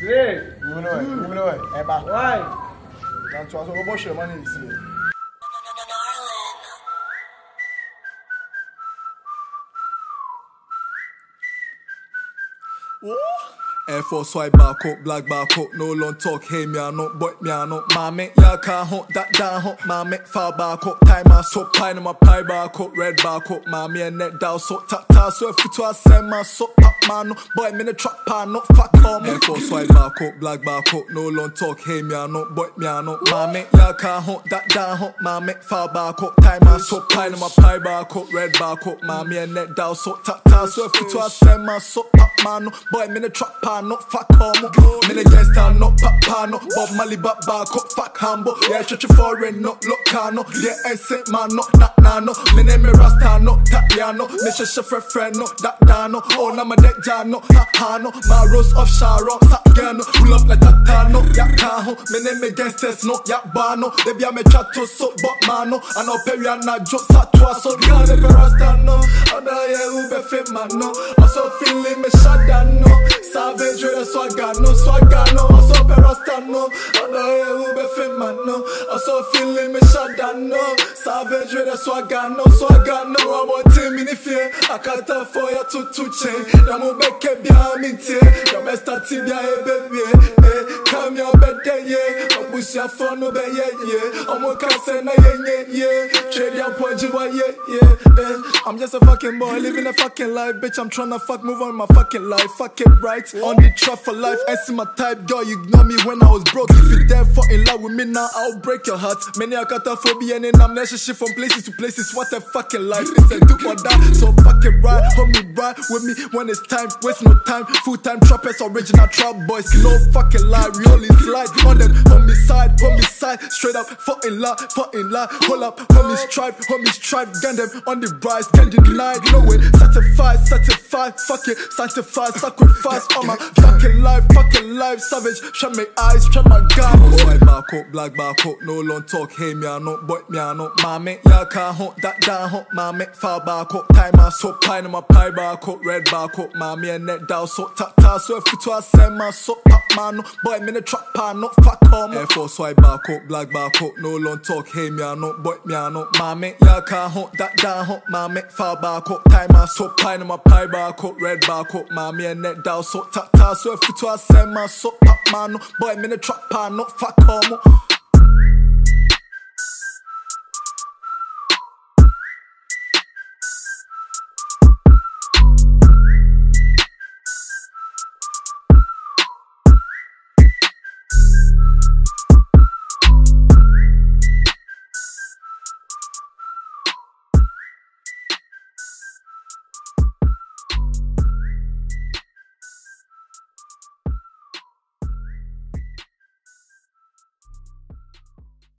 Great. Move away. Eba. Why? Now to us, we go share money this year. Air Force white back up, black back up, no long talk, hey me I know, boy me I know, mommy, ya can't hunt that down hunt, mommy, far back up, time I so pine my pie back up, red back up, mommy and net down so ta so if you to I send my so pop man, boy me the trap pan, no fuck on me. Air Force white back up, black back up, no long talk, hey me I know, boy me I know, mommy, ya can't hunt that down hunt, mommy, far back up, time I so pine my pie back up, red back up, mommy and net down so ta so if you to I send my so pop man, boy me the trap pan. No fuck homo, me the gangsta no papa no, Bob Marley back up fuck hambo, yeah church foreign no locano, yeah and Saint man no nano, me name me Rasta no Tatiano, me shesha friend no that dano, oh na my deck jano, hano, my rose of Sharon, Sakano, pull up like Tatano, Yakaho, me name me gangsters no Yakbano, they be a me chato so but mano, I know Periana Joe Satwa so God the Rasta no, I know yeah who be fit man no, I so feeling me shadano. Savage with a swagger, no, I saw Perasta, no, I know who be fit man, no, I saw feeling me shut down, no, savage with a swagger, no, I'm on team in the fear, I can't afford you to change, I'm on back behind me, your best at Tibia, baby, come your bed, yeah, I'm push your phone, no, yeah, I'm on Casa, yeah, trade your point, yeah, I'm just a fucking boy, living a fucking life, bitch, I'm tryna fuck, move on my fucking life, fuck it right. On the trap for life, I see my type, girl, you ignore me when I was broke. If you dare fall in love with me now, I'll break your heart. Many are cataphobia and I'm shit from places to places. What a fucking life, it's a do or die. So fuck it right, homie, ride with me when it's time. Waste no time, full-time trappers, original trap boys. No fucking lie, we only slide on them. Homicide, straight up, fall in line. Hold up, homies strive, gun them on the rise, can't deny, no way. Certified, fuck it, sanctified, sacrifice. On my fucking life, savage. Shut my eyes, shut my gun. White back up, black back up, no long talk. Hey me I know, boy me I know, mommy. Ya can't hunt that down hunt, mommy. Far back up, time I so pine my pie back up, red back up, mommy and net down so ta so if you to I send my so pop man, boy me the trap pan, no fuck homo. Air Force white back up, black back up, no long talk. Hey me I know, boy me I know, mommy. Ya can't hunt that down hunt, mommy. Far back up, time I so pine my pie back up, red back up, mommy and net down so ta so if you to I send my so pop man, boy me the trap pan, no fuck homo.